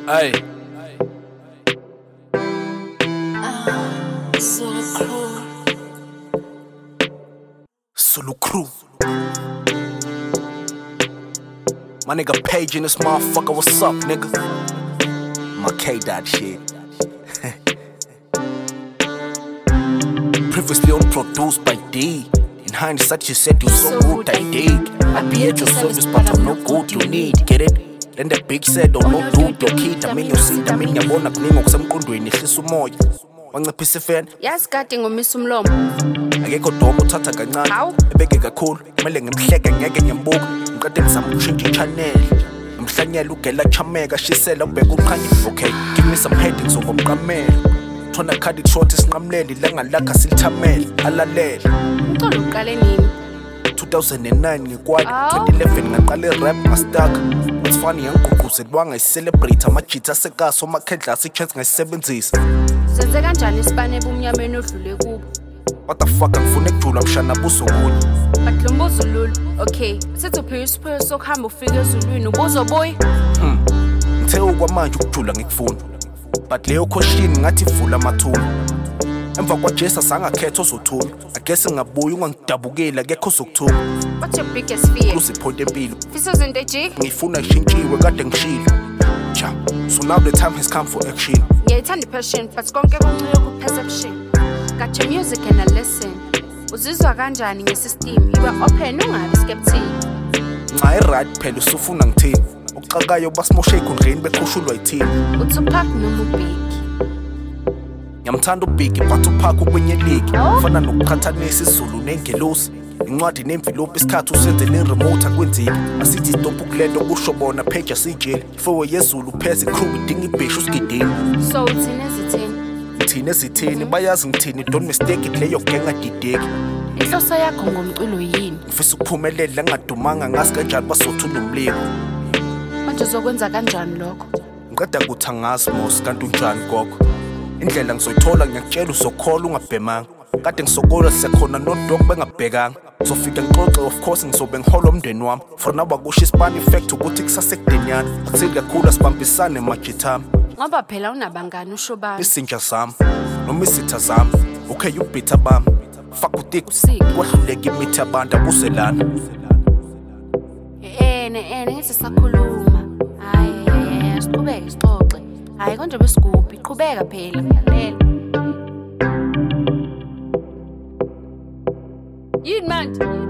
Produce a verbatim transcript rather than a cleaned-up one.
Ay. Ah, Zulu Crew. Zulu Crew. My nigga Page in this motherfucker, what's up, nigga? My K-Dot shit. Previously unproduced by D. In hindsight, you said you so good, I dig. I be at your service, but I'm no good, you need. Get it? Then the big said, oh no dude, your kid. I mean, you see, I mean, yabona kuningi okusemqondweni ehlisa umoya. Wanciphisa ifeni. Yazi kade ngomisa umlomo. Akekho domo uthatha kancane. Hawu. Ebeke kakhulu. Kumele ngimhleke ngeke ngiyambuka. Ngiqede ngizama ukushintsha i-channel. Ngimhlanyela ugela chameka shisela ubheka uqhani. Okay, give me some headings ngomqamela. Thona khadi short isinqamleli langa lakha silithamela. Alalele. Uqala uqale nini? two thousand nine ngikwadi. Awu. twenty eleven ngaqala i-rap ngastaka. What's funny yangiqhuqhuzelwa ngayi-celebrate amajita asekaso amakhendla asechance ngayisebenzisa. Senze kanjani isibane ebumnyameni odlule kubo? What the fuck angifuna ekujula mshana buso kunye. But lo mbuzo lulu. Okay, sithi uphiwe isiphiwo sokuhamba ufike ezulwini ubuzobuya? Hmm. Ngithe okwamanje ukujula ngikufuna. But leyo question ngathi vula amathuna. Emva kwaJesu sangakhetha ozothula. I guess ngabuya ungangidabukela kekho sokuthula. What's your biggest fear? Uziphote empilo. Fiso zinto ejik? Ngifuna ishintshiwe kade ngishilo. Cha, so now the time has come for action. Ngiyayithanda i-passion, but konke kuncike ku-perception. Got your music and I listen. Uzizwa kanjani nge-system? Ibe open ungabi skeptic. Nxa i-right phela usufuna ngithini. Okuxakayo basimoshe ey'khundleni beqhushulwa yithini. U-Tupac noma u-Biggie? Ngiyamthanda uBiggie but uPac ukwenye league. Oh. Fana nokuqhathanisa isiZulu nengelosi. Incwadi nemvilophi isikhathi usenzele i-remote akwenzeki. Asithi stop ukulento kusho bona Page asijeli. Ifewe yezulu pheze crew idinga ibheshu usigidini. So uthini ezithini? Ngithini ezithini bayazi ngithini don't mistake it leyo genga dideki. Inhloso yakho ngomculo yini? Ngifisa ukuphumelela ngadumanga ngazi kanjani basothula umlilo. Manje uzokwenza kanjani lokho? Ngiqeda kuthi angazi mos kanti unjani gogo. Indlela ngizoyithola ngiyakutshela uzokhola ungabhemanga. Kade ngisokola siyakhona nodog bengabhekanga. Sofika ngixoxe of course ngizobe ngihola umndeni wami. For now bakusho ispan effect ukuthi kusase kudenyana. Akuthili kakhulu sibambisane majithami. Ngoba phela unabangani usho bani? Isinja zami noma isitha zami. Okay you bitter bami. Fuck utik Usiki. kwahluleka imithi abantu abuzelana. Ene ene ngithi sakhuluma. Hayi hayi siqhubeke sixoxe. Hayi konje besigubhi qhubeka phela ngiyalalela. Yini manje?